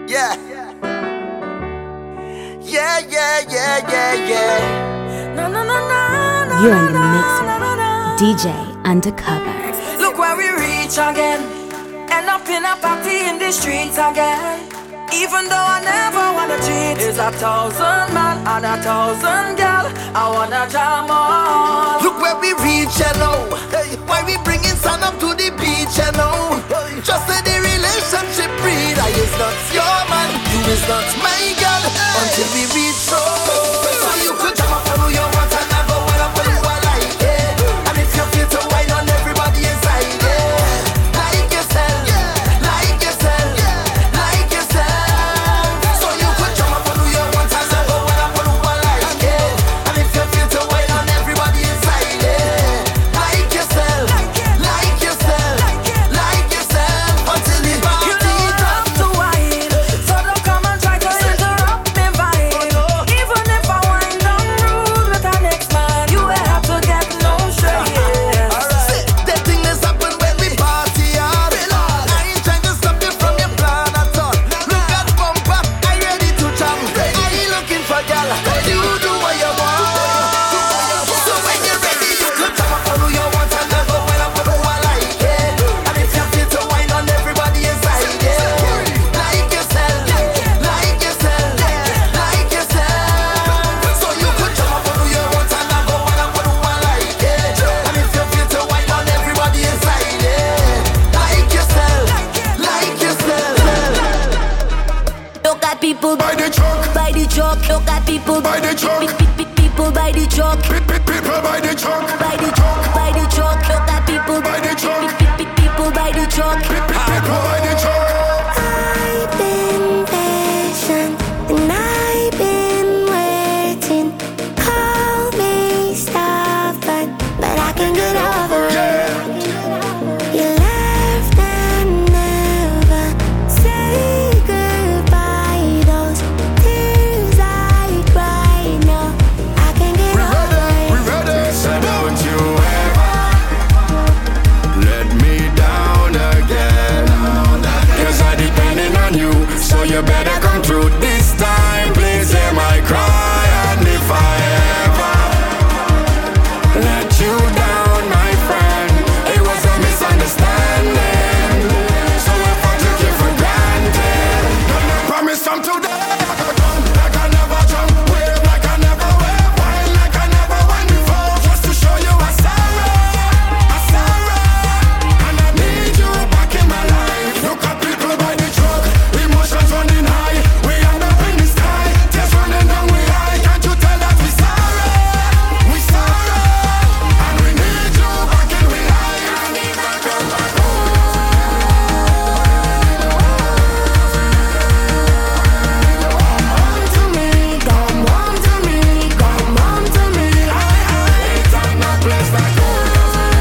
Yeah. Yeah, yeah, yeah, yeah, yeah. No, no, no, no, no. You're in the mix with DJ Undercover. Look where we reach again. End up in a party in the streets again. Even though I never wanna cheat, it's 1,000 man and 1,000 girl. I wanna jam on. Look where we reach, you know. Why we bringing sun up to the beach, you know. Just say the relationship breed. I is not your man, you is not my girl. Until we reach home. So you could jump up on who you want and never wanna put who I like it. And if you feel to wine on everybody inside it. Like yourself, like yourself, like yourself. So you could jump up on who you want and never wanna put who I like it. And if you feel to wine on everybody inside it. Like yourself, like yourself, like yourself. Until the party love to wine, so don't come and try to interrupt me vibe. Even if I wind down rude with our next man, you will have to get no straight. That thing that's happen when we party hard. I ain't trying to stop you from your plan at all. Look at bumper, I ready to jam. I ain't looking for gal, you do what you want. So when you're ready, you could jam up on who you want and never when I put who I like it. And if you feel to wine on everybody inside it. Like yourself, like yourself, like yourself. So you could jam up on who you want and never when I put who I like it. And if you feel to wine on everybody inside it. Like yourself, like yourself. Look at people By the truck, by the truck. Look at people by the truck, people by the truck. people by the truck, By the truck, by the truck. Look at people by the truck, people by the truck. people by the truck. I've been patient and I've been waiting. Call me stubborn, but I can get over it. You left and never say goodbye. Those tears I cry now, I can get over it. We ready? So don't you ever let me down again. Cause I depending on you, so you better come through this time. Please hear my cry. And if I ever let you down, my friend, it was a misunderstanding. So if I took you for granted, then I promise from today I go jump like I never jump, wave like I never wave, wine like I never went before, just to show you I'm sorry, and I need you back in my life. Look at people by the truck, emotions running high, we end up in the sky, tears running down we eye. Can't you tell that we sorry, and we need you back in we life. Come home to me, come home to me, it's on a place like home.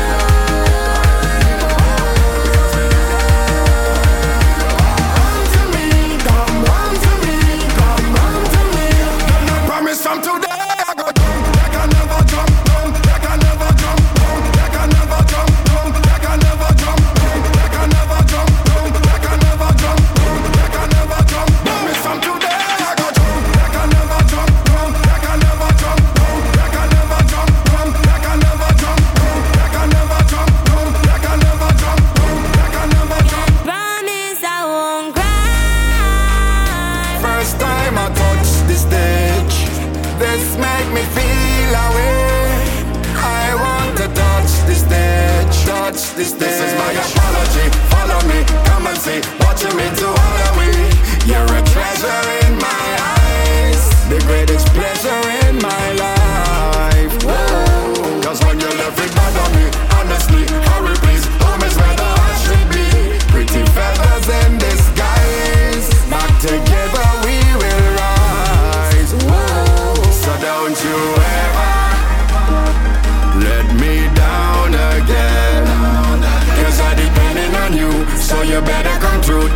To me, come home to me, come home to me. Then I promise from today I go jump like I never jump, like I never jump, like I never jump, like I never jump, like I never jump, like I never jump, like I never jump. Promise from today I go jump like I never jump, like I never jump, like I never jump, like I never jump, like I never jump, like I never jump, like I never jump. Promise I won't cry. First time I touch the stage, this make me feel away. I want to touch the stage, touch the stage. This is my apology, follow me, come and see what you mean to all of we. You're a treasure in my eyes, the greatest pleasure in my life. Whoa. Cause when you left it bad on me, honestly, hurry please, home is where the heart should be. Pretty feathers in disguise, back together we will rise. Whoa. So don't you ever let me down again. Cause I depending on you, so you better come through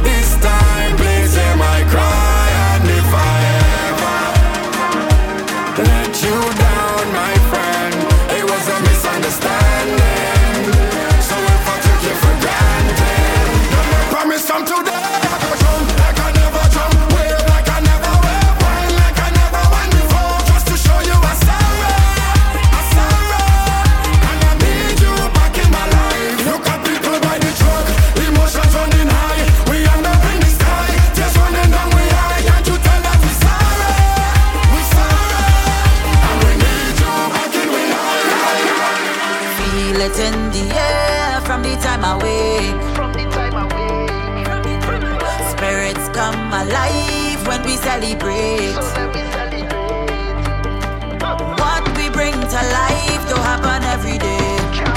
come alive when we celebrate. What we bring to life don't happen every day.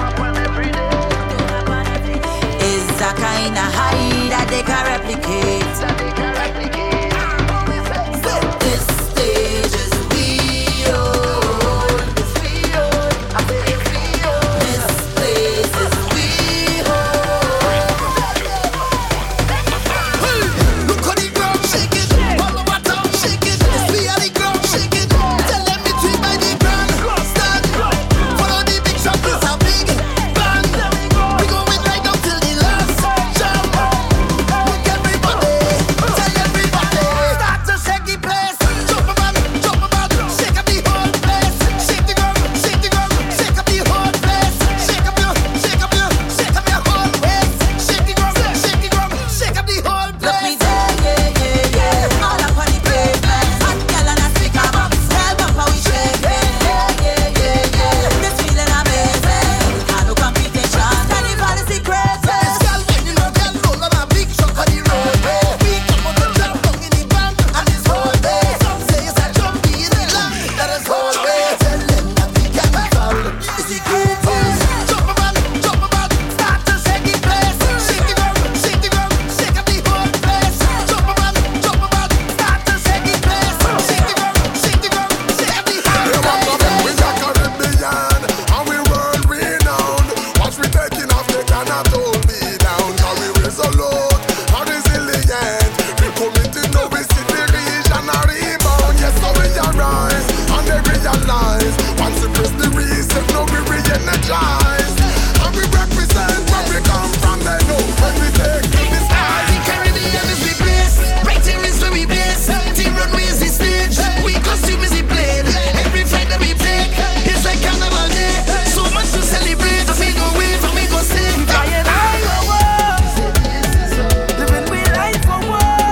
Is a kind of high that they can replicate. This stage is we own. This place is we own. Look how the ground shake it, all over town shake it. It's we are the ground shake it. Tell them it's we by the ground. Stand, follow the big shot, it's a big band. We going right up till the last jump. Look everybody, tell everybody. Start to shake the place. Jump about, shake up the whole place. Shake the ground, shake the ground, shake up the whole place. Shake up your whole waist. Shake the ground, shake up the whole Look me place. there, yeah. All up on the pavement. Hot girl and a speaker box. Tell them how we shaking. Yeah. This feeling amazing. Can't no competition. Anybody see crazy? This girl when you know girl roll on a big truck on the roadway. We come out to jump down in the van and it's whole day. Some say it's a jumpy in the land that is whole way. Tell them that we can fall. It's the greatest. Jump about, start to shake the place. Shake the ground, shake up the whole place. Jump about, start to shake the place. Shake the ground, shake up the whole place. We got Caribbean and we world renowned. Once we taking off, they cannot hold me down. Cause we resolute and resilient. We committed, no we see the region a rebound. Yes, so we arise and they realize. Once we press the reset, now we re-energize. And we represent where we come from. They know when we take to the sky. The Caribbean is the place. Right here is where we base. The runway is the stage. We costume is the plane. Every flight that we take, it's like carnival day. So much to celebrate. We go wave and we go sing. Flying high for war. Living we life for war.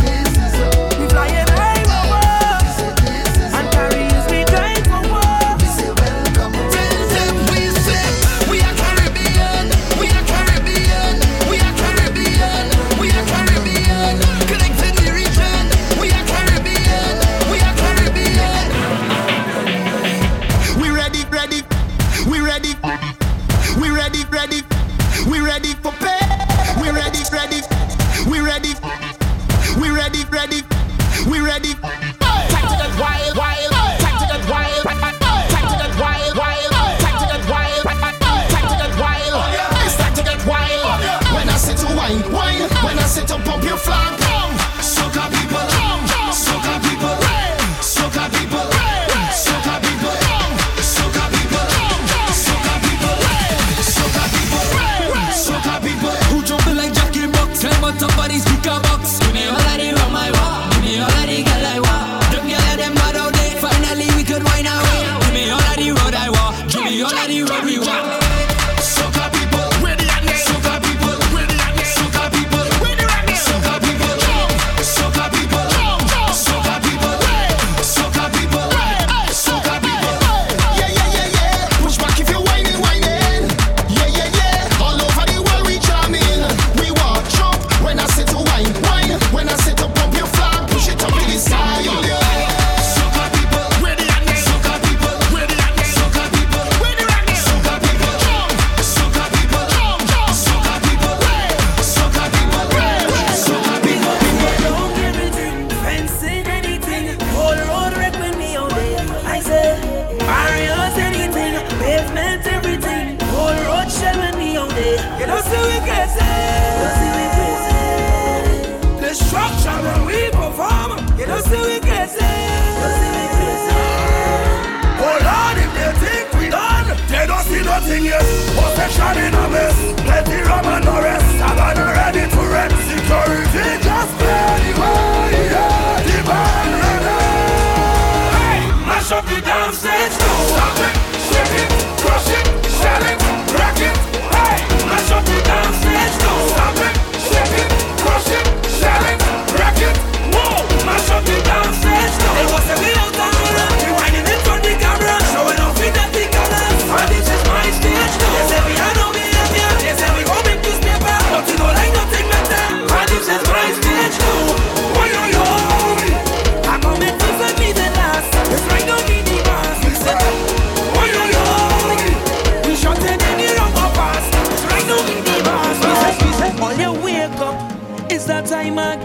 We flying high for war. And Paris we drive for war. Tell them we say we are Caribbean. We are Caribbean. We are Caribbean. We are Caribbean. Connecting the region. We are Caribbean. We are Caribbean. We ready. We ready. We ready for pay. We ready. We ready. Time to get wild. Time to get wild. Time to get wild. Time to get wild. Time to get wild. It's time to get wild. When I say to wine. When I say to pump your flag. Soca people. Soca people. Soca people. Soca people. Soca people. Soca people. Soca people. Soca people. Who jumping like Jackie Box? Climb on top of the speaker box. Give me all of the rum I want. Give me all of the girl I want. Them girl and them mad out there. Finally we could wine away. Give me all of the road I want. Give me all of the road we want. Soca people. Ready and ready. Soca people. Ready and ready. Soca people. Ready and ready. Soca people. Soca people. Soca people. Soca people. Soca people. Yeah. Push back if you're whining. Yeah. All over the world we jamming. We walk jump when I say to wine. When I say to pump your flag, push it up in the sky. Soca people. Ready and ready. Soca people. Ready and ready. Soca people. Ready and ready. Soca people. Soca people. Soca people. Soca people. Soca people. Don't give me drink, fencing anything. Whole road wreck with me all day. I say, barriers anything, pavement everything. Whole road shell with me all day. You don't see we crazy. Destruction when we perform. You don't see we crazy. Oh Lord, if they think we done, they don't see nothing yet. Possession in a mess, plenty rum and no rest. I'm ready to rent. Security just play the way, yeah. The band ready. Hey, mash up the downstairs, stop it, shake it, crush it, shell it, wreck it. Hey, mash up the downstairs, stop it, shake it, crush it, shell it, wreck it. Whoa, mash up the downstairs, They go say we out on the road. We whining in front the camera. Showing off with the big colors. And this is my stage now. They say we are no behavior. They say we go make this paper. But you know like nothing better. And this is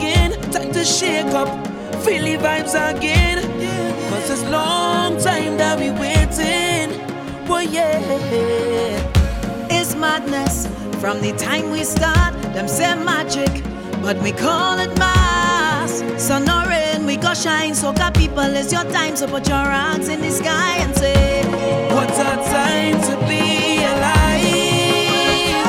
again. Time to shake up, feel the vibes again. Cause it's long time that we waiting. Oh yeah. It's madness from the time we start. Them say magic, but we call it mass. Sun or rain, we go shine. Soca people, it's your time. So put your hands in the sky and say, what a time to be alive.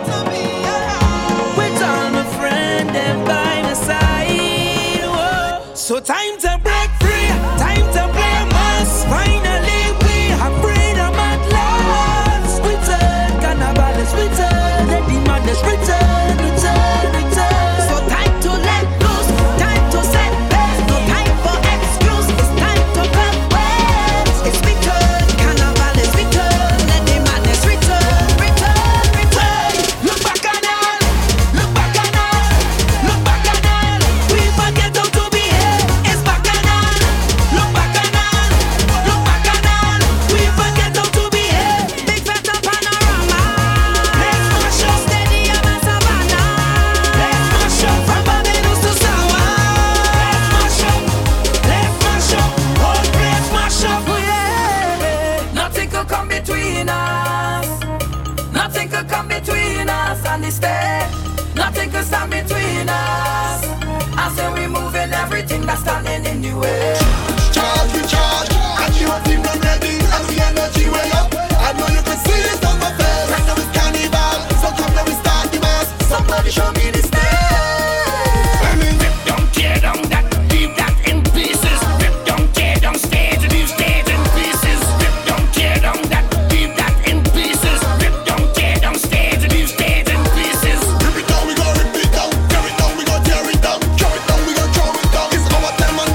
With all my friends and by my side. Whoa. So time to break free, time to play mass. Finally we have freedom at last. Return, carnival is return. Let the madness return, return, return. so time to let loose, time to set pace. No time for excuse, it's time to cut waves. It's return, carnival is return. Let the madness return, return, return. Look back on all, look back on all, look back on all. We forget how to behave. It's back on all. Look back on all, look back on all. We forget how to behave. Big fat panorama. Let's mash up, Stadium and Savannah. let's mash up. From Barbados to Sawa. Let's mash up, let's mash up. Whole place mash up. Nothing could come between us. Nothing could come between us and the state. Nothing could stand between us. I say we moving everything that's standing in the way. Charge, we charge, and you team done ready, and we energy way up. I know you can see this on my face. Right now it's carnival, so come let me start the mass. Somebody show me the stage. Rip down, tear down that, leave that in pieces. Rip down, tear down stage, leave stage in pieces. Rip down, tear down that, leave that in pieces. Rip down, tear down stage, leave stage in pieces. Rip it down, we go rip it down. Tear it down, we go tear it down. Chop it down, we go throw it down. It's our time and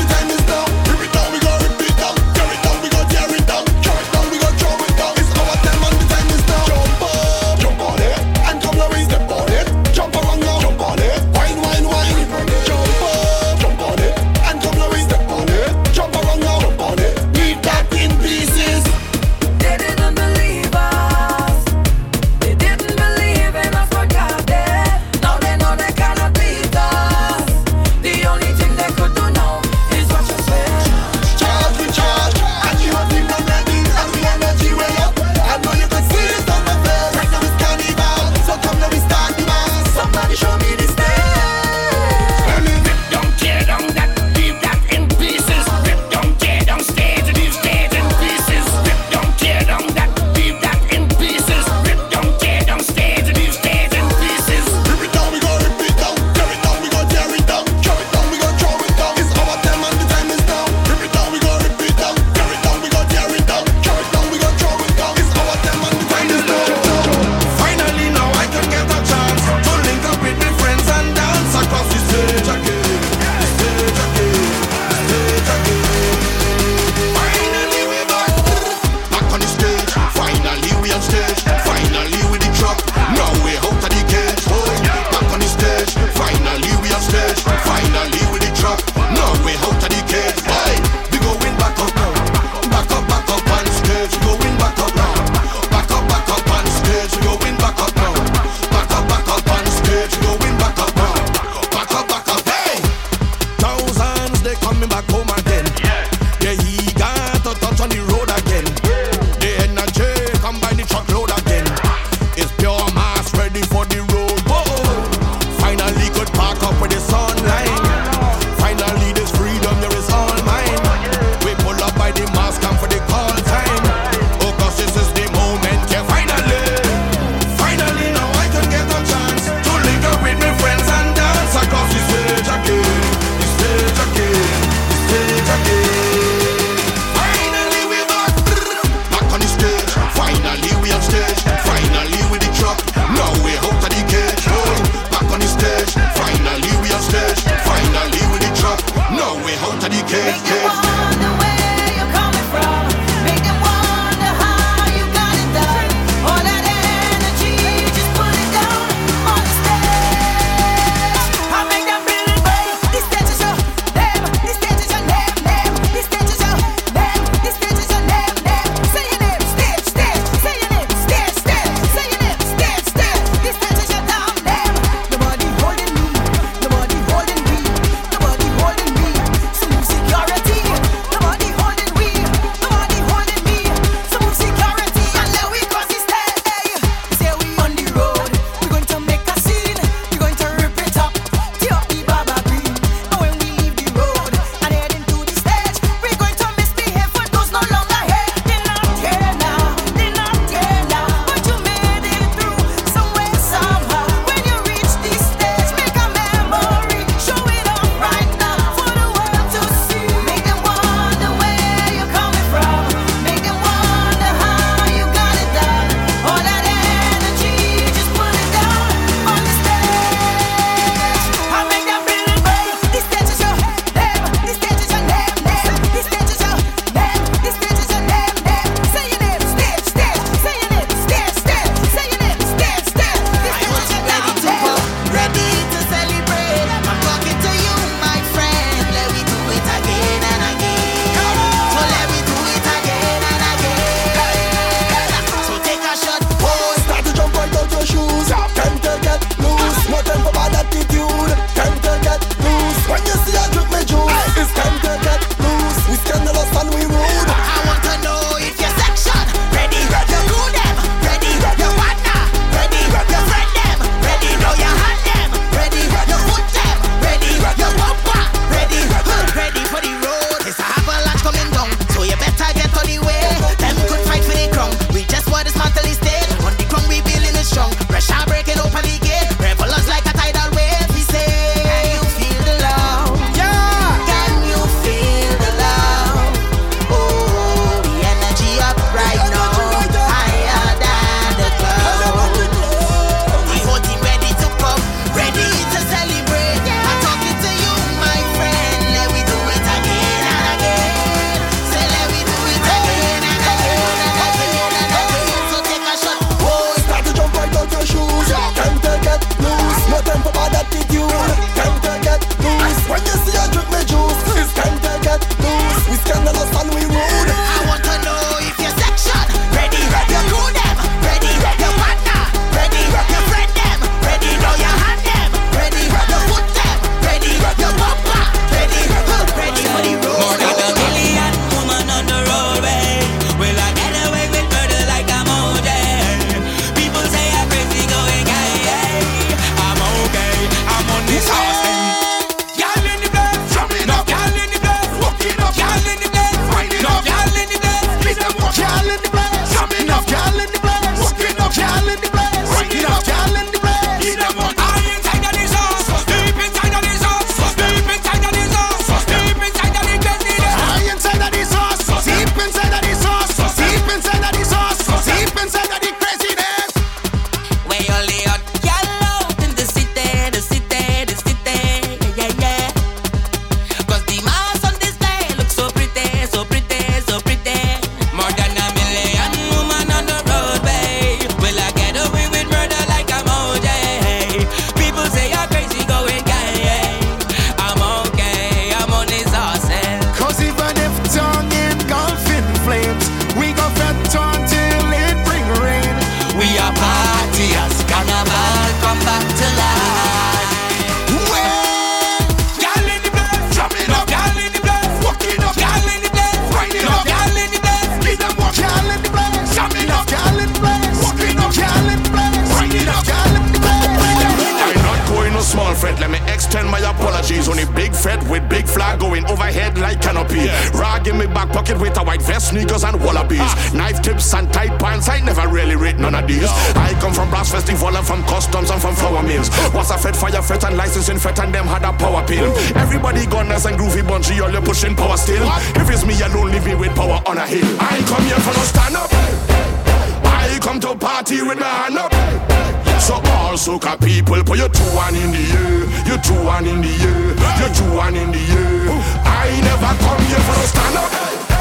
me big fed with big flag going overhead like canopy. Rag in me back pocket with a white vest, sneakers and wallabies. Knife tips and tight pants, I never really rate none of these. I come from brass festival and from customs and from flour mills. Was a fed fire fet and licensing fet and them had a power pill. Everybody gunners and groovy bunchy, all you pushing power still. If it's me alone, leave me with power on a hill. I ain't come here for no stand up. I come to party with my hand up. So all soca people, put your 2-1 in the air. You 2-1 in the air. You 2-1 in the air. I never come here for no stand up.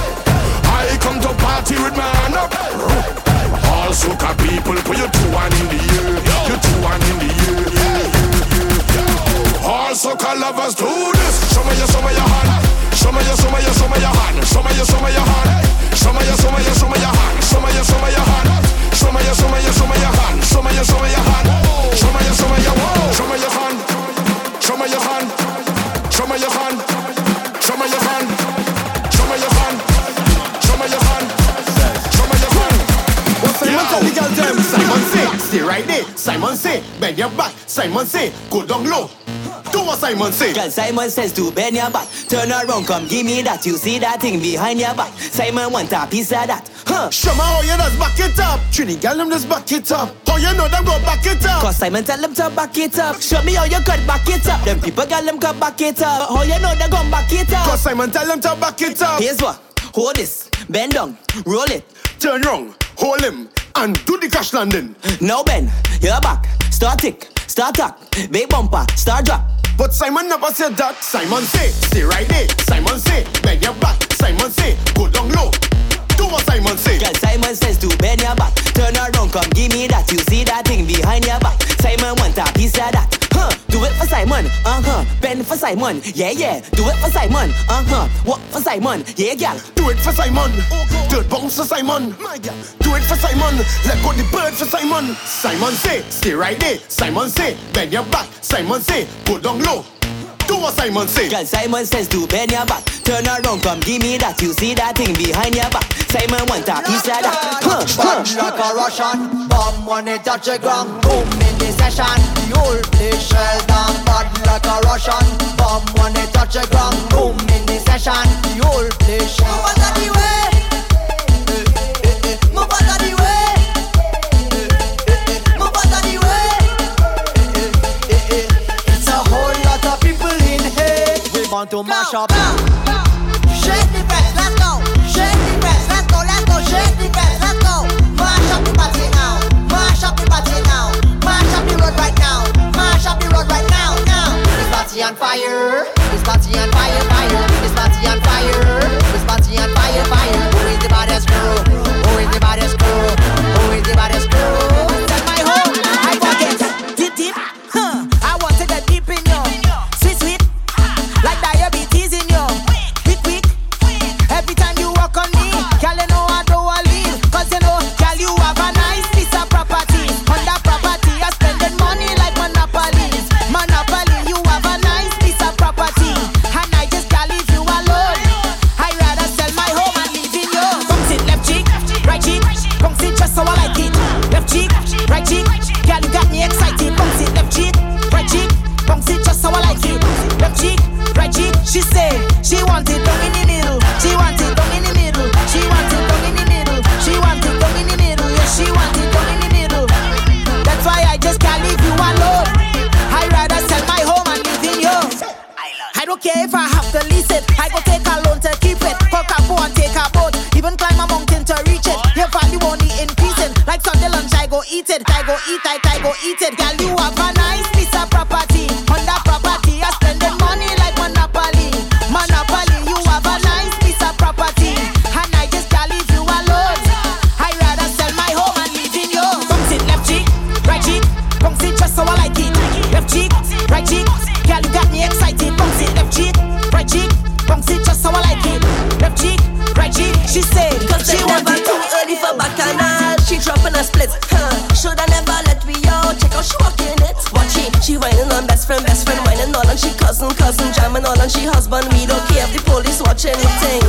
I come to party with my hand up. All soca people, put your 2-1 in the air. You 2-1 in the air. All soca lovers do this. Show me your hand. Show me your hand. Show me your hand. Show me your hand. Show me your hand. Show me your hand. Show me your hand. Show me your hand. Show me your hand. Show me your hand. Show me your hand. Show me your hand. Show me your hand. Show me your hand. Show me your hand. Show me your hand. What Simon tell the girl them? Simon say, stay right there. Simon say, bend your back. Simon say, go down low. Do what Simon say. Girl, Simon says to bend your back. Turn around, come give me that. You see that thing behind your back. Simon want a piece of that. Show me how you just back it up. Trini girl them just back it up. How you know them go back it up? Cause Simon tell them to back it up. Show me how you could back it up. Them people girl them can back it up. How you know they gon' back it up? Cause Simon tell them to back it up. Here's what. Hold this. Bend down. Roll it. Turn round. Hold him. And do the crash landing. Now bend. You're back. Start tick. Start tack. Big bumper. Start drop. But Simon never said that. Simon say, stay right there. Simon say, bend your back. Simon say, go down low. Do what Simon say. Girl, Simon says to bend your back. Turn around, come give me that. You see that thing behind your back. Simon want a piece of that. Do it for Simon. Bend for Simon. Yeah. Do it for Simon. Walk for Simon. Yeah, girl. Do it for Simon. Dirt bounce for Simon. Do it for Simon. Let go the bird for Simon. Simon say, stay right there. Simon say, bend your back. Simon say, go down low. Do what Simon say. Girl, Simon says to bend your back. Turn around, come give me that. You see that thing behind your back. Simon want a piece of that. Bad like a Russian. Bomb when it touch the ground. Boom in the session. The whole place shell down. Bad like a Russian. Bomb when it touch the ground. Boom in the session. The whole place shell. Move out of the way. Move out of the way. Move out of the way. It's a whole lot of people in here. We want to mash up. Shake the press, let's go. Shake the press, let's go. Shake the press, let's go. Mash up the party now. Mash up the party now. Mash up the road right now. Mash up the road right now. This party on fire. This party on fire, fire. This party on fire. This party on fire, fire. Who is the baddest crew? Who is the baddest crew? Who is the baddest crew? Set my home. I forget. Deep. I want to get deep in you. Sweet. Like diabetes in you. Quick. Every time you walk on me, girl, you know I don't want leave. Cause you know, girl, you have a nice piece of property. On that property, you're spending money like Monopoly. You have a nice piece of property. And I just can't leave you alone. I'd rather sell my home and leave in you. Bounce it, left cheek, right cheek. Bounce it just so I like it. Left cheek, right cheek. Girl, you got me excited. Bounce it, left cheek, right cheek. Bounce it just so I like it. Left cheek, right cheek. She said she want it down in the middle. She want it down in the middle. She want it down in the middle. She want it down in the middle. Yeah, she want it down in the middle. That's why I just can't leave you alone. I'd rather sell my home and live in you. I don't care if I have to lease it. I go take a loan to keep it. Cock a boat and take a boat. Even climb a mountain to reach it. Your value only increasing. Like Sunday lunch, I go eat it. I go eat it. Girl, you have a nice piece of property. On that property, you're spending money like Monopoly. You have a nice piece of property. And I just can't leave you alone. I'd rather sell my home and live in you. Bounce it, left cheek, right cheek. Bounce it just so I like it. Left cheek, right cheek. Girl, you got me excited. Bounce it, left cheek, right cheek. Bounce it just so I like it. Left cheek, right cheek. She said, cause she never too early for bacchanal. She dropping a split. Shoulda never let me out. Check how she walking it. Watch she whining on best friend whining all on she cousin, jamming all on she husband. We don't care if the police watching the thing. Get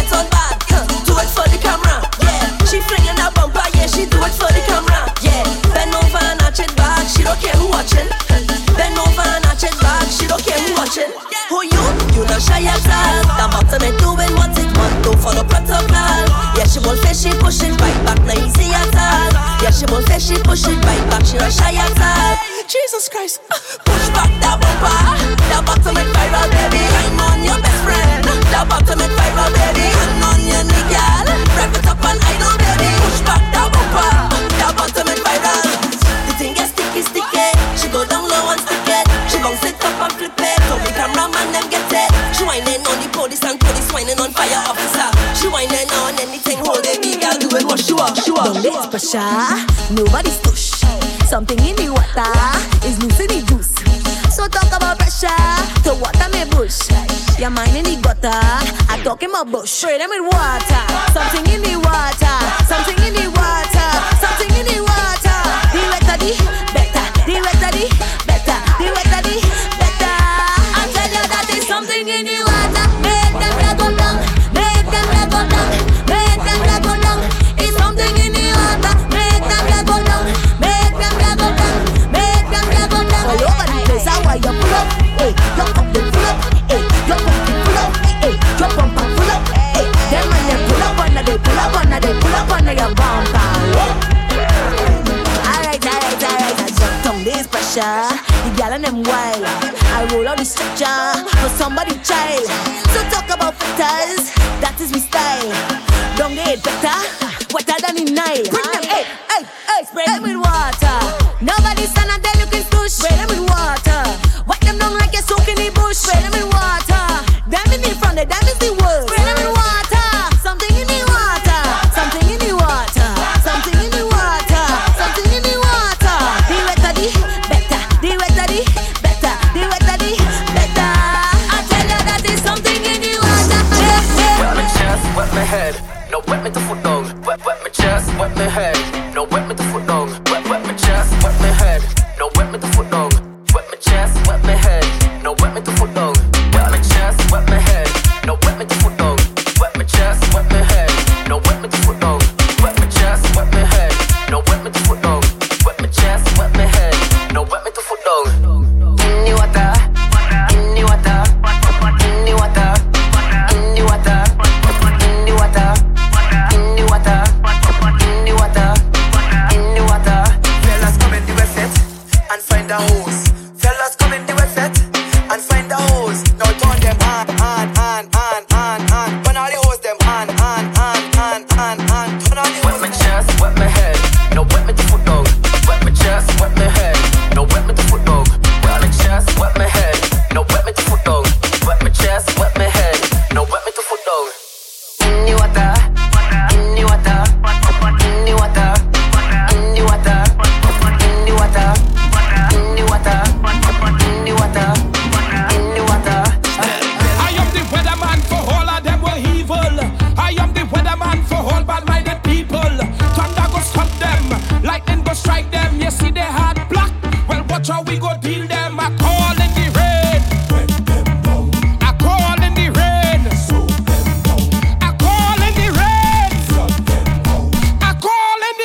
it on bad. Do it for the camera, yeah. She flinging her bumper, yeah, she do it for the camera, yeah. Bend over and arch it back, she don't care who watching. Bend over and arch it back, she don't care who watching. Who you? You not shy at all. The bottom is doing what it want, don't follow protocol. Yeah, she won't fish, she push it right back, not easy at all. Yeah, she won't fish, she push it right back, she not shy at all. Jesus Christ, push back that bumper. The bottom is viral, baby. I'm on your best friend. The bottom is viral, baby. I'm on your nigga. Rev it up and I know, baby. Push back that bumper. The bottom is viral. The thing gets sticky, sticky. She go down low and stick it. She bounce it up and flip it. Don't be cameraman, them get it. She whining on the police and police whining on fire officer. She whining on anything, hold it, big girl, do it, what she want, she want. Don't let pressure, nobody's push. Something in the water is loose in the juice. So talk about pressure to water me bush. Your mind in the gutter, I talking about bush. Spray them with water. Something in the water. Something in the water. Something in the water. The wetter the better. The wetter the better. The wetter the better. I tell you that there's something in the water. Make them go down. Make them go down. Make them go down. It's something in the water. Make them go down. Make them go down. Make them go down. All over the place, how are you pull up? Hey, your cup they full up. Hey, your cup they full up. Hey, your bumper full up. Hey, them when they pull up, on they pull up, on they pull up, on your bumper. Alright, I jump down this pressure. The gal and them wild. I roll out the structure for somebody child. So talk about filters, that is my style. Don't get better, wetter than the Nile. Bring them, hey, spray them with water. Nobody stand up there looking stush. Spray them with water. Wet them down like you're soaking the bush. Spray them with water. Them in the front, them is the worst. Spray them with water. Something in the water. Something in the water. Something in the water. Something in the water. The wetter the better. The wetter the better. The wetter the better. I tell you that there's something in the water. Wet my chest, wet my head. No, wet me to foot down. Wet my chest, wet my head. No, wet me to foot down. Wet my chest, wet my head. No, wet me to foot down. Wet my chest, wet my head. No, wet me to foot down. Wet my chest, wet my head. No, wet me to foot down. Wet my chest, wet my head. No, wet me to foot down. Wet my chest, wet my head. No, wet me to foot down. Wet my chest, wet my head. No, wet me to foot down. In the water, in the water, in the water, in the water, in the water, in the water, in the water, in the water. Fellas come in the wet set and find a hose. Fellas come in the wet set and find a hose. Now turn them on. Turn all the hose them on. Turn all the hose. Wet my chest, wet my head. No, wet me to foot down. Wet my chest, wet my head. No, wet me to foot down. Wet my chest, wet my head. No, wet me to foot down. Wet my chest, wet my head. No, wet me to foot down. In the water, in the water, in the water, in the water, in the water, in the water, in the water, in the water. I am the weatherman for all of them were evil. I am the weatherman for all bad-minded people. Thunder go stop them, lightning go strike them. You see they heart black. Well, watch how we go deal them. I call in the rain. I call in the rain. I call in the rain. I call in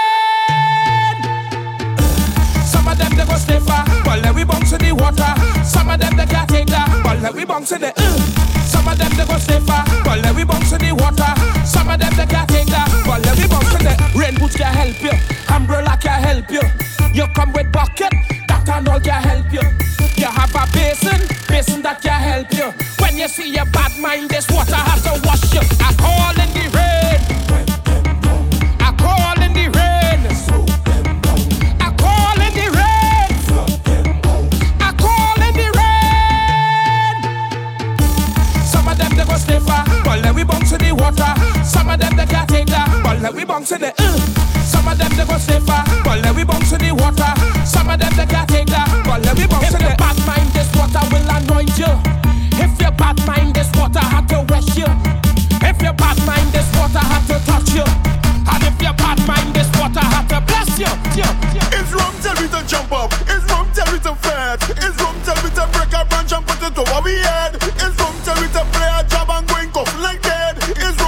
the rain. Some of them they go stay far, but let we bounce in the water. Some of them they can't take that, but let we bounce in the Some of them they go stay far, but let we bounce in the water. Some of them they can't take that, but let we bounce in the rain boots can help you, umbrella can help you. You come with bucket, that and all can help you. You have a basin that can help you. When you see your bad mind, this water has to wash you. I call in the rain. I call in the rain. I call in the rain. I call in the rain. Some of them they go stay far, but let we bounce in the water. Some of them they can't take that, but let we bounce in the Some of them they go stay far, but let we bounce in the water. Some of them they can't take that, but let we bounce in the bad mind, this water will anoint you. If your bad mind, this water had to wash you. If your bad mind, this water had to touch you. And if your bad mind, this water had to bless you. It's wrong, tell me to jump up. It's wrong, tell me to fret. It's wrong, tell me to break a branch and put it over we head. It's wrong, tell me to play a job and go in coffin like dead. It's wrong.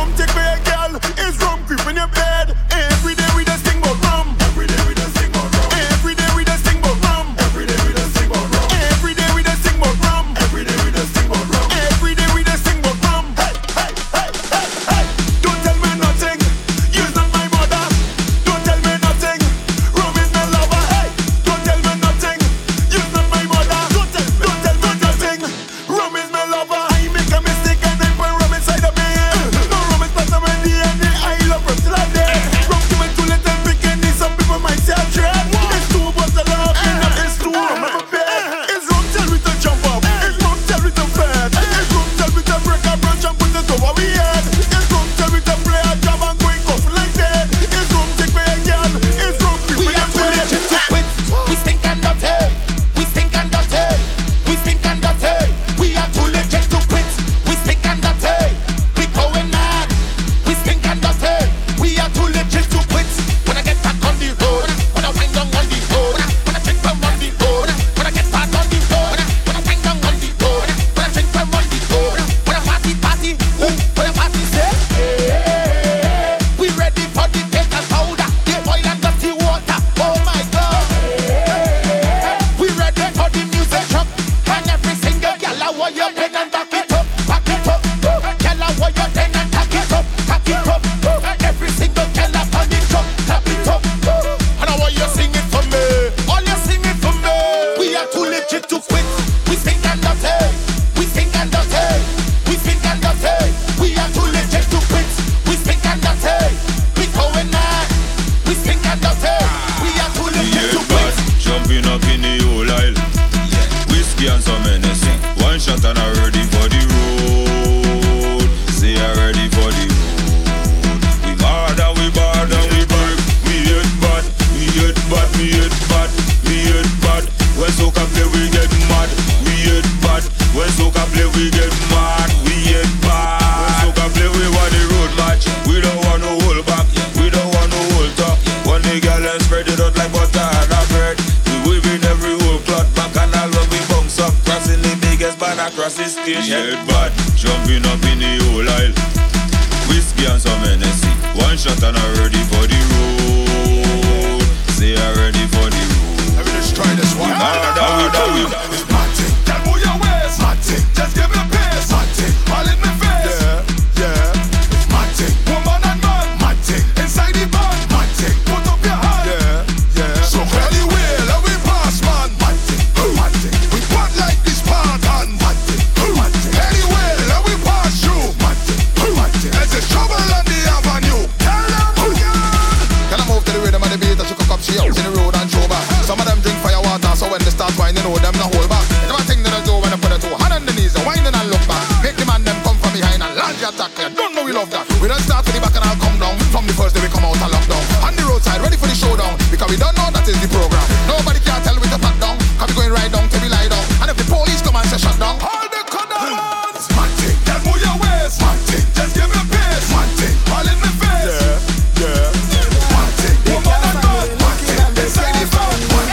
for the road. Say I'm ready for the road. We mad and we bad and we break. We hate bad, we hate bad, we hate bad, we hate bad. When soca play we get mad. We hate bad. When soca play we get mad. We hate bad. When soca play we want the road match. We don't want no hold back. We don't want no hold talk. One day girl and spread it out like butter and a bread. We waving every whole cloth back and all when we bounce up, crossing the biggest band across the stage. Head bad, jumping up in the whole aisle. Whiskey and some NSC. One shot and I'm ready for the road. Say I'm ready for the road. Let's try this one. It's Matty, tell move your waist. Matty, just give me pace. Matty, all in my face. Yeah. It's Matty, woman and man. Matty, inside the band. Matty, put up your hand. Yeah. So clearly well, and we pass man. Matty, we part like this Spartan. Matty, anyway, and we pass through. Matty, there's trouble on the avenue. Tell them again. Can I move to the rhythm of the beat? She cook up, she out in the road and show back. Some of them drink fire water, so when they start whining, know them not hold back. It's one thing that I do when I put it to hand on the knees, whining and look back. Make the man them come from behind and launch your attack. You don't know we love that. We don't start with the back and I'll come down. From the first day we come out and lock down. On the roadside, ready for the showdown. Because we don't know that is the program. Nobody can tell we to pat down. Cause we going right down till we lie down. And if the police come and say shut down, all the condiments. Matty, tell move your waist. Matty, just give me pace. Matty, all in my face. Yeah. Matty, woman and man. Matty, inside the phone.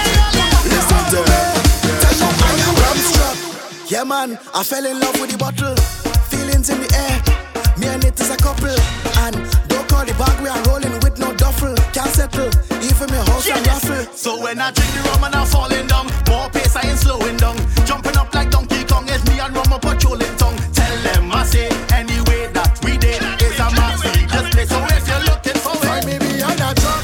Yeah man, I fell in love with the bottle. Feelings in the air, me and it is a couple. And don't call the bag, we are rolling with no duffel. Can't settle, even me house and raffle. So when I drink the rum and I'm falling down, more pace I ain't slowing down. Jumping up like Donkey Kong, it's me and rum a patrolling tongue. Tell them I say, anyway that we did is a match we just play. So if you're looking for find me behind a truck,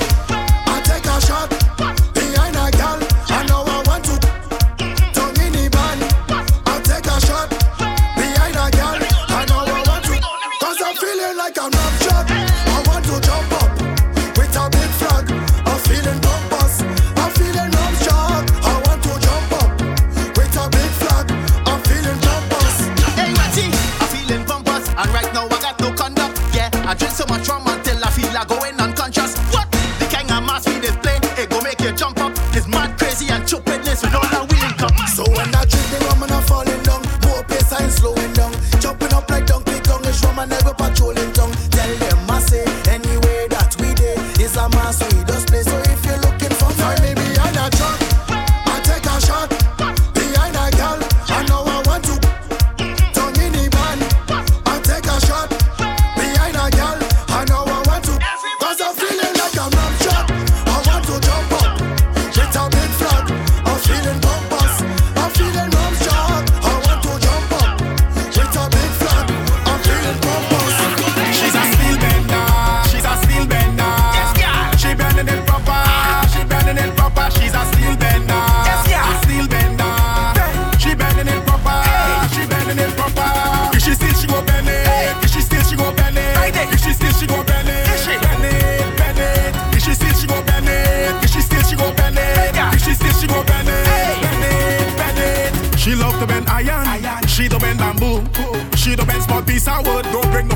I take a shot. Behind a gal, I know I want to. Tongue in the band, I'll take a shot. Behind a gal, I know I want to. Cause I'm feeling like I'm not shot. I want to jump up with a big flag. I'm feeling bombas, I'm feeling I'm shock. I want to jump up with a big flag. I'm feeling bombas. Hey Matty, I'm feeling bumpers. And right now I got no conduct. Yeah, I drink so much rum until I feel like going unconscious. What? The kind of mass we display, it go make you jump up. It's mad, crazy and stupidness with all that we come. So when I drink the rum and I'm falling down, more pace I ain't slowing down. Jumping up like Donkey Kong, it's rum and never patrolling tongue. Tell them I say, anyway that we did is a mass we just play. So if you're looking for find me behind a truck, I take a shot. Behind a gal, I know I want to. Tongue in the band, I take a shot. Behind a gal, I know I want to. Cause I'm feeling like I'm not shot. I want to jump up with a big flag. I'm feeling bombas, I'm feeling rum shock. I want to jump up with a big flag. I'm feeling bombas. She's a steel bender. She's a steel bender. Yes, yeah. She bending it proper. She bending it proper. She's a steel bender. Yes, yeah. A steel bender. She bending it proper. She bending it proper. If she still, she go bend it. If she still, she go bend it. Right there. If she still, she go bend it. Is she? Bend it, bend it. If she still, she go bend it. If she still, she go bend it. Yeah. If she still, she go bend it. Bend it, bend it. She love to bend iron. She don't bend bamboo. She don't bend small piece of wood. Don't break no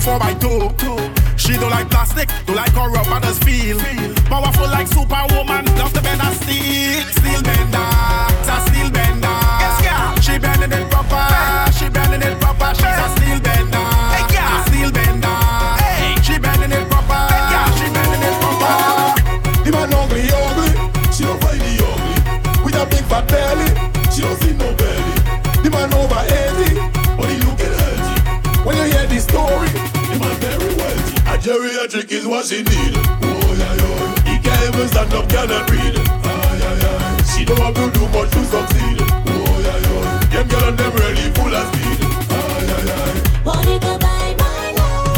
4x2. She don't like plastic. Don't like how rough others feel. Powerful like Superwoman. Love to bend a steel. Steel bender. It's a steel bender. Yes, yeah. She bending it proper. She bending it proper. She's a steel bender. Hey, yeah. A steel bender. Hey. She bending it proper. yeah. She bending it proper. The man ugly, she don't find the ugly. With a big fat belly, she don't see no belly. The man over 80, but he looking healthy. When you hear the story, the man very wealthy. A geriatric is what she need. Oh yeah yeah. He can't even stand up, cannot breathe. Ah yeah yeah. She don't have to do much to succeed. Oh yeah yeah. Them girl and them really full of speed. Ah yeah yeah. Body goodbye, my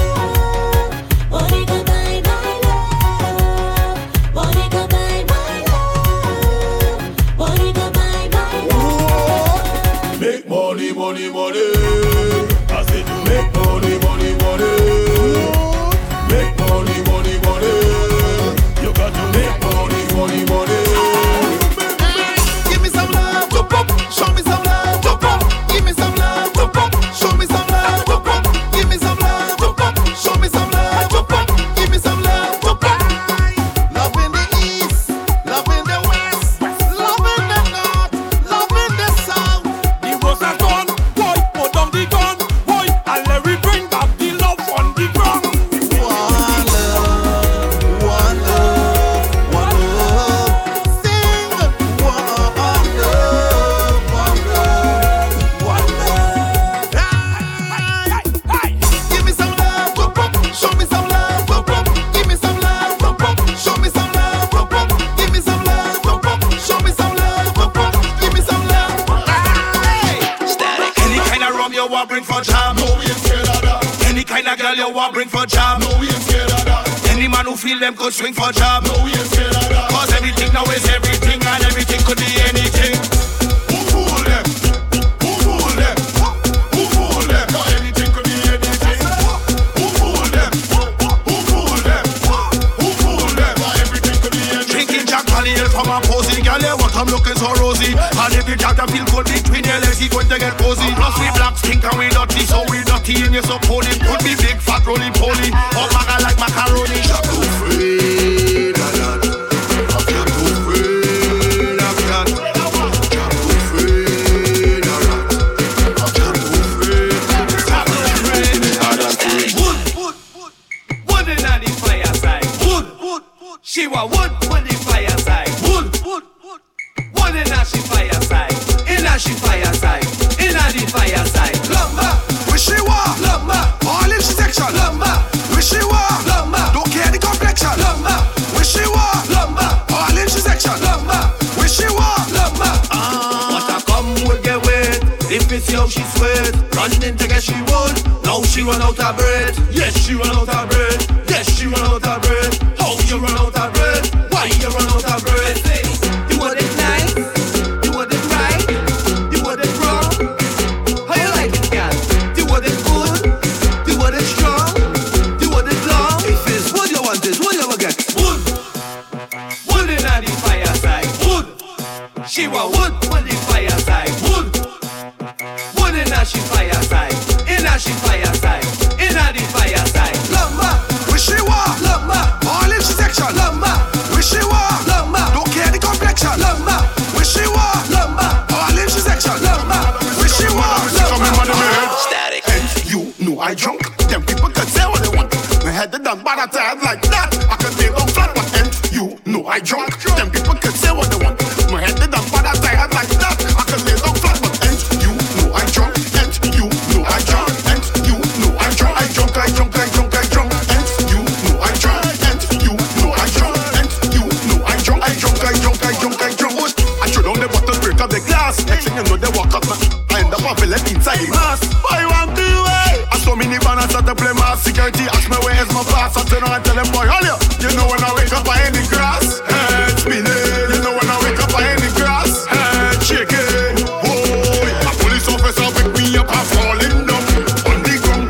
love. Body goodbye, my love. Body goodbye, my love. Body goodbye, my love. Make money, money, money. I said you make money, money, money. Make money, money, money. You got to make money, money, money. Give me some bring for jam. No, we ain't scared of that. Any kind of girl you want bring for jam. No, we ain't scared of that. Any man who feel them could swing for jam. No, we ain't scared of that. Cause everything now is everything and everything could be anything. Who fool them? Who fool them? Who fool them? Cause anything could be anything. Who fool them? Who fool them? Who fool them? Cause everything could be anything. Drinking Jack Daniel from a posing girl, yeah, what I'm looking so rosy. And if you got to feel good between your legs, he going to get cozy. Plus we black stink and we dirty, so we dirty and you so holy. Could be big fat rolling poly, or maga like macaroni. Jack too afraid of that. Jack too afraid of that. Jack too afraid of that. Jack too afraid. Wood in the fireside. Wood. She wa wood on the fireside. Wood in the fireside. In the fireside. In the fireside. Lumber, wish she wa. Lumber, all in section. Lumber, wish she wa. Lumber, don't care the complexion. Lumber, wish she wa. Lumber, all in section. Lumber, wish she wa. Lumber. What a come will get wet. If it's how she sweat, running to get she would. Now she run out of bread. Yes, she run out of bread. Yes, she run out of bread. How you run out of bread? Why you run out of bread? You want it nice? You want it right? You want it wrong? How you like it, girl? You want it good? You want it strong? You want it long? If it's what you want is what you will get. Wood. Wood in the fireside. Wood. She want wood on the fireside. Wood. Wood in the fireside. In the fireside. In the fireside. Lumber, wish she wa. Lumber, all in section. Lumber, wish she wa. Lumber, don't care the complexion. Lumber, wish she wa. Lumber, all in section. Lumber, wish she wa. Static. And you know I drunk. Them people can say what they want. My head they done bad at head like that. I can lay down flat, but and you know I drunk. Them people can say what they want. My head they done bad at head like that. I can lay down flat, but and you know I drunk. And you know I drunk. And you know I drunk. I drunk. And you know I drunk. And you know I drunk. And you know I drunk. I drunk. I throw down the bottle, break up the glass. Next thing you know they walk up, I end up a villain inside the mask. Why you want to do it? I saw minivan and start to play mass. Security ask me where is my pass. I turn around and tell them, boy, hold you. You know when I wake up I ain't in the grass. Head spinning. You know when I wake up I ain't in the grass. Head shaking. Boy, a police officer pick me up and falling down. On the ground.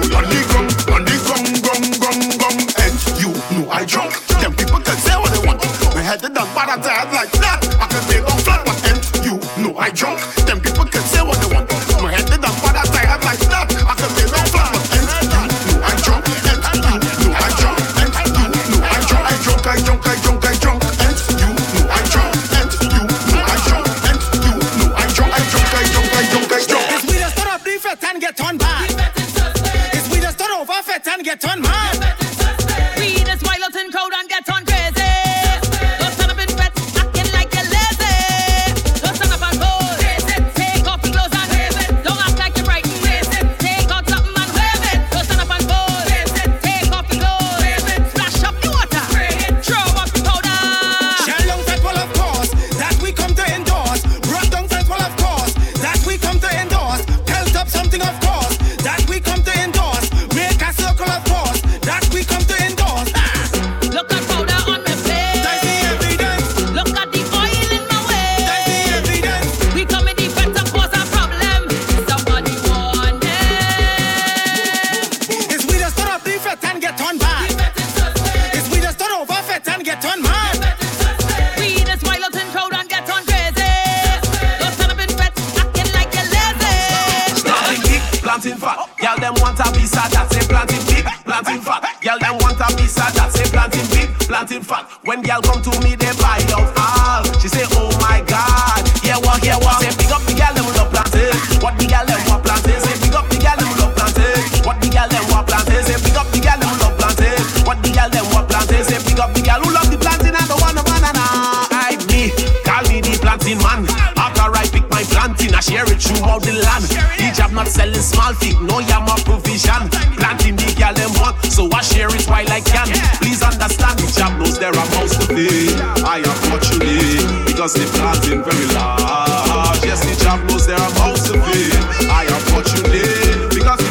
And you know I drunk. Them people can say what they want. My head they done bad at head like that. I can lay down flat, but and you know I drunk. Them people can say what they want. My head they done bad at head like that. I can lay down flat, but and you know I drunk. And you know I drunk. And you know I drunk. I drunk. And you know I drunk. And you know I drunk. And you know I drunk. I drunk. It's we just start up the fet and get on bad. It's we just start over fet and get on mad. We just wild out in crowd and get on crazy. Don't stand up in fet, acting like you're lazy. Don't stand up and pose. Take off your clothes and wave it. Don't act like you're frightened. Take out something and wave it. Don't stand up and pose. Take off your clothes. Splash up the water. Throw up the powder. Shell down fet well of course, that we come to endorse. Rock down fet well of course, that we come to endorse. Pelt up something of course, that we come to endorse. Make a circle of course, that we come to endorse. Look at powder on my face. That's the evidence. Look at the oil in my way. That's the evidence. We come in the fet to cause a problem. Somebody want it. It's we just start up the fet and get on bad. It's we just start over fet and get on mad. We just wild out in crowd and get on crazy. Don't stand up in fet, acting like you're lazy. Planting big, planting fat. Y'all them want a piece of that. Say planting big, planting fat. Y'all them want a piece of that. Say planting big, planting fat. When y'all come to me, they buy out all. She say, oh my God. Yeah, what? Say big up the y'all them love planting. What the y'all them want planting? Say big up the y'all them love planting. What the y'all them want planting? Say big up the y'all them love planting. What the y'all them want planting? Say big up the y'all who love the planting and the one of banana. I me, call me the planting man. After I pick my planting, I share it throughout the land. Each I'm not selling small feet, no yeah my provision. Planting the girl them want, so I share it while I can. Please understand, the job knows there are most to pay. I am fortunate because the planting very large. Yes, the job knows there are most to pay. I am fortunate because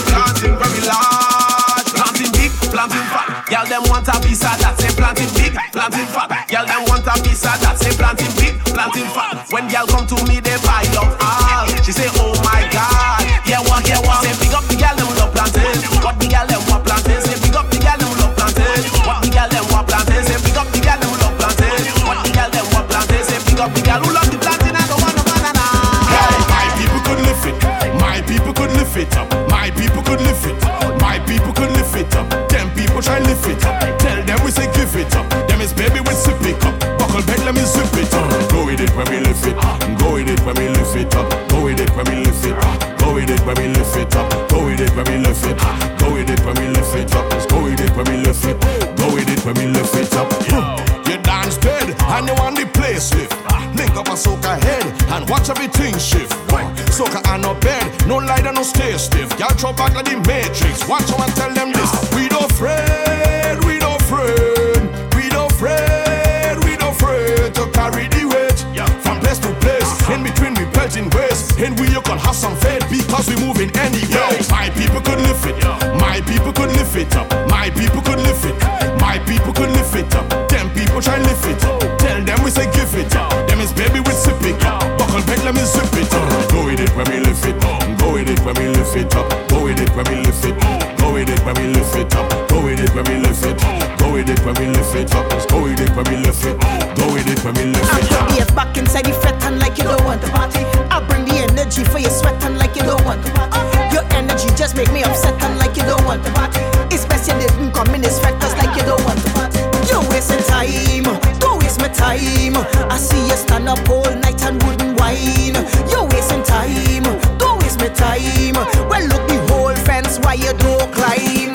planting fat. When girl come to me, they buy up all. She say, oh my God, yeah what? Say big up the girl them love planting. What the girl them want planting? Say big up the girl them love planting. What the girl them want planting? Say big up the girl them love planting. What the girl them want planting? Say big up the girl who love the planting. I don't want no banana. My people could lift it. My people could lift it up. My people could lift it. My people could lift it up. Them people try lift it up. Tell them we say give it up. Them is baby we sip it up. Buckle back, let me zip it up. Go with it when we lift it. Go with it when we lift it up. Go with it when we lift it. Go with it when we lift it up. Go with it when we lift it. Go with it when we lift it up. Go with it when we lift it. Go with it when we lift it up. You dance dead and you want the place lift. Link up a soca head and watch everything shift. Soca on no bed, no light and no stay stiff. Y'all throw back like the Matrix. Watch out and tell them this. We don't afraid, we don't afraid, we don't afraid, we don't afraid to carry the weight from place to place. In between we pelting ways. In we you can have some faith because we moving anyway. My people could lift it. My people could lift it up. My people could lift it. My people could lift it up. Them people try lift it up. Tell them we say give it up. Them is baby with sip it up. Buckle back, let me zip it up. Go with it when we lift it. Go with it when we lift it up. Go with it when we lift it. Go with it when we lift it up. Go with it when we lift it. Go with it when we lift it up. Go with it when we lift it. Go with it when we lift it up. I back inside the fret and like you don't want to party. I bring the energy for your sweat and like you don't want to party. Your energy just make me upset and like you don't want to party. It's best you didn't come in this fret cause like you don't want to party. You're wasting time, don't waste my time. I see you stand up all night and wouldn't whine. You're wasting time, don't waste my time. Well look the whole fence why you don't climb.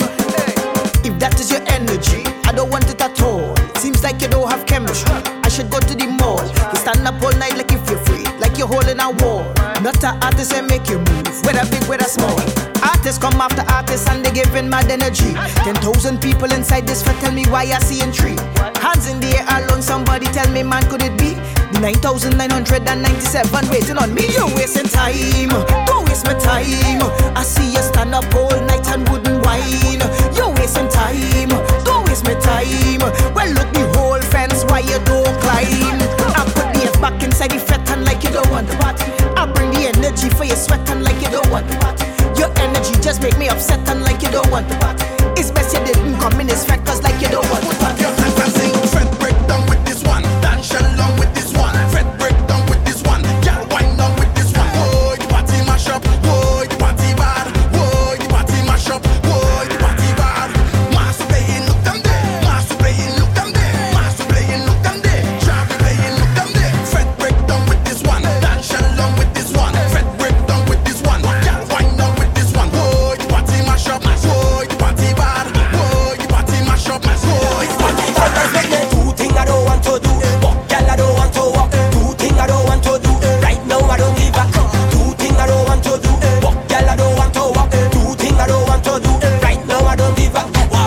If that is your energy, I don't want it at all. Seems like you don't have chemistry. I should go to the mall. You stand up all night like if you're free, like you're holding a wall. Not an artist and make you move, whether big, whether small. Artists come after artists and they giving mad energy. 10,000 people inside this fete tell me why I seeing three. Hands in the air alone, somebody tell me man could it be? The 9,997 waiting on me. You're wasting time, don't waste my time. I see you stand up all night and wouldn't whine. You're wasting time, don't waste my time. Well look the whole fence why you don't climb. I put the F back inside the fete and like you don't want to party. I bring the energy for your sweat and like you don't want to party. Your energy just make me upset and like you don't want to party. It's best you didn't come in this fret cause like you don't want to party. Fret break down with this one, dance along with this one. Fret break down with this one, girl wind down with this one. Oh, the party mash up, oh, the party bad, oh, the party mash up, oh, the party bad. Master playing, look them there, master playing, look them there, master playing, look them there, travel playing, look them there. Fret break down with this one, dance along with this one. Fret break down with this one, girl wind down with this one. Oh, the party mash up, oh, the party bad, oh, the party mash up, oh, the party bad. Two things I don't want to do, but girl I don't want to walk. Two things I don't want to do, right now I don't give a. Two things I don't want to do, but girl I don't want to walk. Two things I don't want to do, right now I don't give a.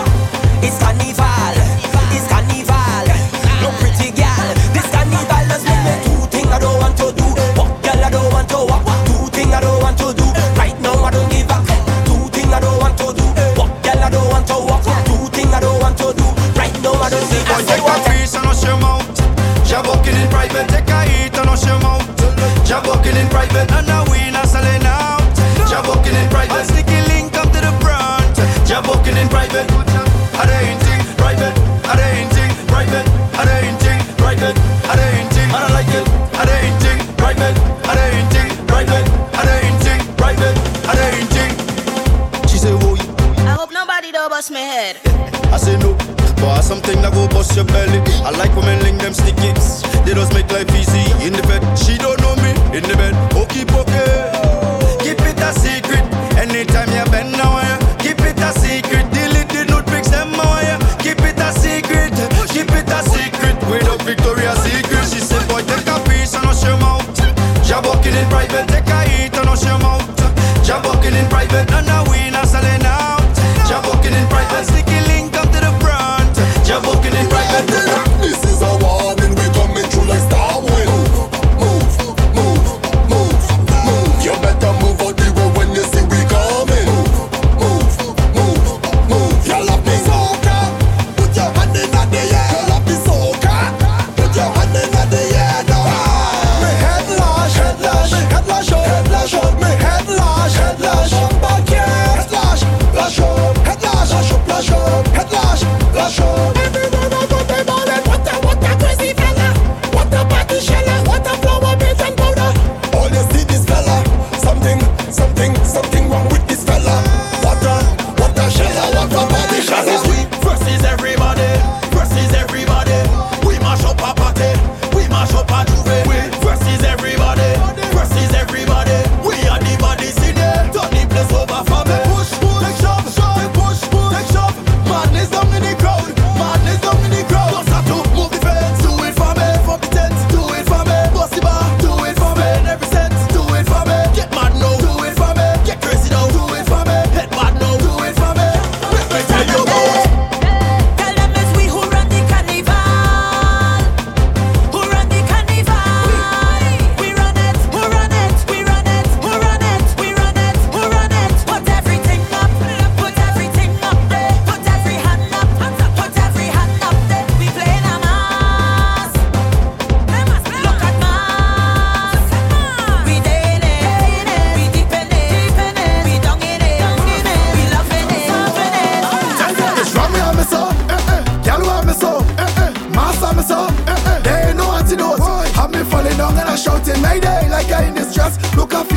It's carnival, it's carnival. No pretty girl, this carnival does make me. Two things I don't want to do, but girl I don't want to walk. Two things I don't want to do, right now I don't give a. Two things I don't want to do, but girl I don't want to walk. Two things I don't want to do, right now I don't give a. Take a piece and wash your mouth. Jab walking in private, take a eat and wash your mouth. Jab walking in private, and now we not selling out. Jab walking in private, sticky link up to the front. Jab walking in private, are they hinting private? Are they hinting private? Are they hinting private? Are they hinting? I don't like it. Are they hinting private? Are they hinting private? Are they hinting private? Are they hinting? She say, whoa. I hope nobody don't bust my head. I say no, but something that go bust your belly. I like women link them stickies. They just make life easy in the bed. She don't know me in the bed. Okay, keep it a secret. Anytime you bend now, keep it a secret. Delete the note pics them now. Keep it a secret. Keep it a secret. Without Victoria's Secret, she said, boy, take a piece and wash your mouth. Jab walking in private, take a eat and wash your mouth. Jab walking in private, and now we not selling out. Jab walking in private, sticky link up to the front. Jab walking in private. This is a warning, we coming through like Star Wars. Move, move, move, move. You better move out the way when you see we coming. Move, move, move. You love me soca, put your hand in the air. You love me soca, put your hand in the air now.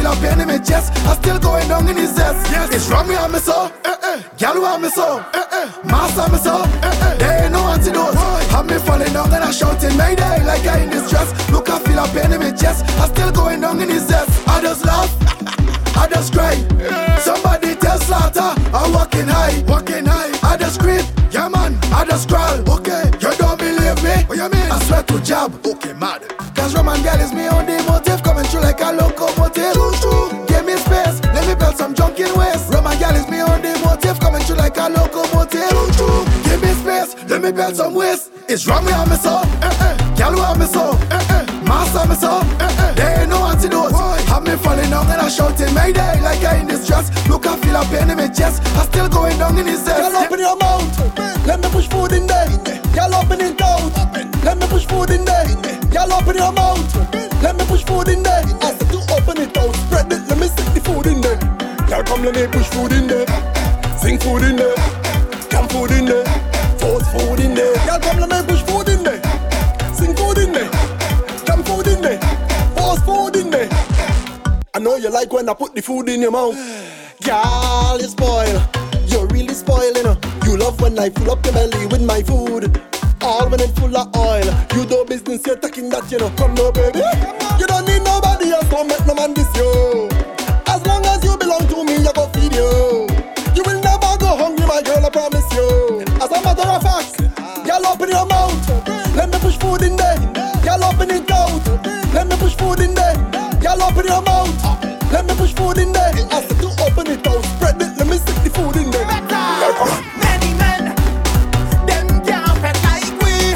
a pain in my chest. I still going down in his zest. Yes. It's wrong me on me so. Gal who on me so. Master me so. There ain't no antidote. Have me falling down and I shouting Mayday like I in distress. Look, I feel a pain in my chest. I still going down in his zest. I just laugh. I just cry. Somebody tell Slaughter I'm walking high. I just scream. Yeah man, I just crawl. Okay, you don't believe me? What you mean? I swear to jab. Okay, mad. Cause Roman girl is me on the motive. Coming through like a locomotive. Choo-choo. Give me space. Let me build some junk in waste. Roman girl is me on the motive. Coming through like a locomotive. Choo-choo. Give me space. Let me build some waste. It's wrong me on me so. Girl who on me so. Master me so. There ain't no antidote. Have me falling down and I shouting Mayday like I in distress. Look, I feel a pain in my chest. I still going down in his zest. Girl, open your mouth. Let me push food in there. Girl, open it out. Let me push food in there. Girl, open your mouth. Let me push food in there. I said to open it out. Spread it. Let me stick the food in there. Girl, come let me push food in there. Sing food in there. Camp food in there. Force food in there. Girl, come let me push food in there. Sing food in there. Camp food in there. Force food in there. I know you like when I put the food in your mouth. Girl, you spoil. You're really spoiling. You love when I fill up your belly with my food. All when it's full of oil. You do business, you're taking that, you know. Come now, baby. You don't need nobody else, don't make no man this you. As long as you belong to me, I go feed you. You will never go hungry, my girl, I promise you. As a matter of fact, girl, open your mouth. Let me push food in there. Girl, open it out. Let me push food in there. Girl, open your mouth. Let me push food in there. I said to open it out. Spread it, let me stick the food in there. Many men, them can't pet like we.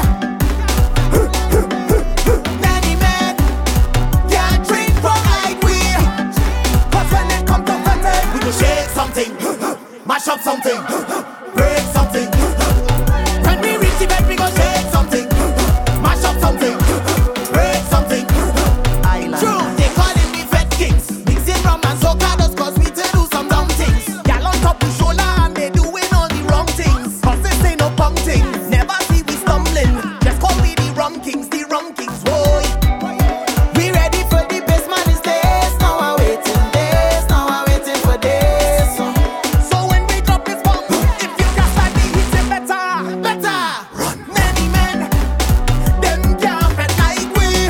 Many men can't drink from like we. Cause when it comes to petting, we go shake something, mash up something, break something. When we reach the bed, we go shake something, mash up something, break something. True, they calling me vet kings, mixing rum and soca just cause we to do some dumb things. Y'all on top of shoulder and they doing all the wrong things. Cause this ain't no punk thing, never see we stumbling. Just call me the rum kings, boy. We ready for the best man is this. Now I'm waiting this, now I'm waiting for this. So when we drop this bomb, if you can start the hits it better. Run. Many men, them can't pet like we.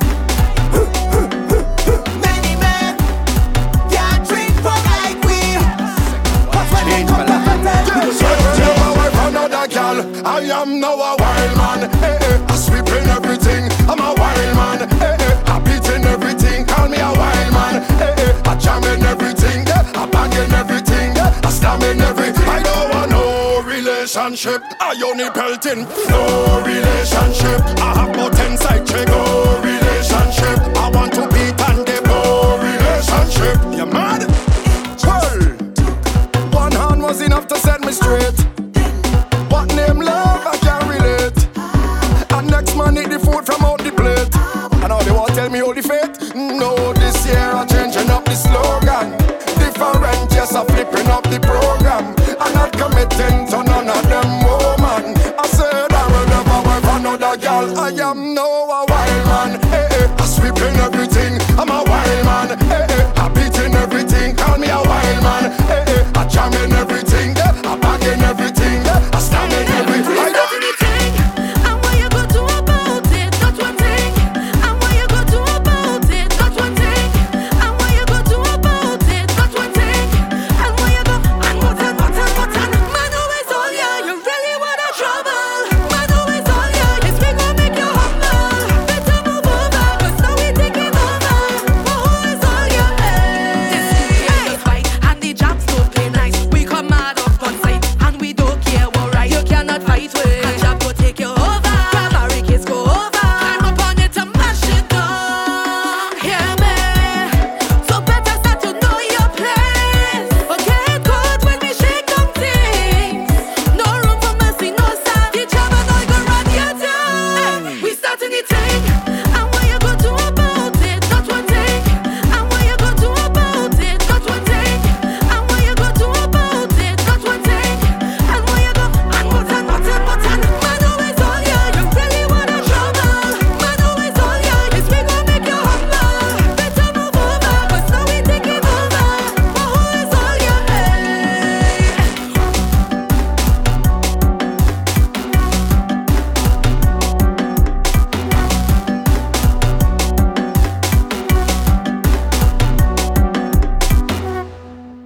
Many men can't drink from like we. Cause when they come to Another girl, I am now a wild man. I sweeping everything, I'm a wild man. I beating everything, call me a wild man. I jamming everything, I banging everything, I slamming everything. I don't want no relationship, I only pelting. No relationship, I have about 10 side chick. No relationship, I want to beat and dip. No relationship, you mad? Well, one hand was enough to set me straight. What name love, I can't relate. And next man eat the food from out the plate. And all they want tell me holy faith. No, this year I'm changing up the slogan. Different, yes, I'm flipping up the program. I'm not committing to none of them woman. I said I will never work for another girl. I am no a wild man. I sweeping everything, I'm a wild man. I beating everything, call me a wild man. I jamming everything, I bagging everything, I slamming everything. I don't And what you gonna do about it? That's one thing. And what you gonna do about it? That's one thing. And what you gonna do about it? That's one thing. And what you gonna and what and what and what and man always all ya. You really wanna trouble. Man always all ya. Yes, we gonna make you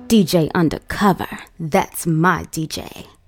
DJ Undercover, that's my DJ.